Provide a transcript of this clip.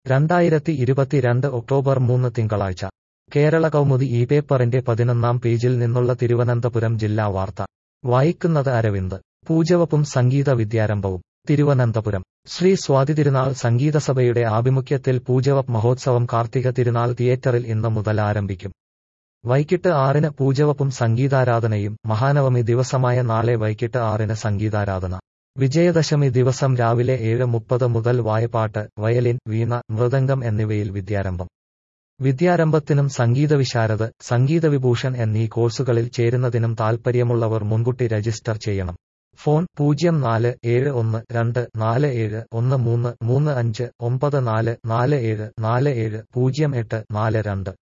2022 October 3 തിങ്കളാഴ്ച കേരള കൗമുദി ഈ പേപ്പറിന്റെ 11-ാം പേജിൽ നിന്നുള്ള തിരുവനന്തപുരം ജില്ലാ വാർത്ത വായിക്കുന്നത് അരവിന്ദ്. പൂജവെപ്പും സംഗീത വിദ്യാരംഭവും. തിരുവനന്തപുരം ശ്രീ സ്വാതി തിരുനാൾ സംഗീതസഭയുടെ ആഭിമുഖ്യത്തിൽ പൂജവെപ്പ് മഹോത്സവം കാർത്തിക തിരുനാൾ തിയേറ്ററിൽ ഇന്ന് മുതൽ ആരംഭിക്കും. വൈകിട്ട് 6-ന് പൂജവെപ്പും സംഗീതാരാധനയും. മഹാനവമി ദിവസമായ നാളെ വൈകിട്ട് 6-ന് സംഗീതാരാധന. വിജയദശമി ദിവസം രാവിലെ 7:30 മുതൽ വായ്പ്പാട്ട്, വയലിൻ, വീണ, മൃദംഗം എന്നിവയിൽ വിദ്യാരംഭം. വിദ്യാരംഭത്തിനും സംഗീതവിശാരദ്, സംഗീതവിഭൂഷൺ എന്നീ കോഴ്സുകളിൽ ചേരുന്നതിനും താൽപ്പര്യമുള്ളവർ മുൻകൂട്ടി രജിസ്റ്റർ ചെയ്യണം. ഫോൺ 0412471335 9447470842.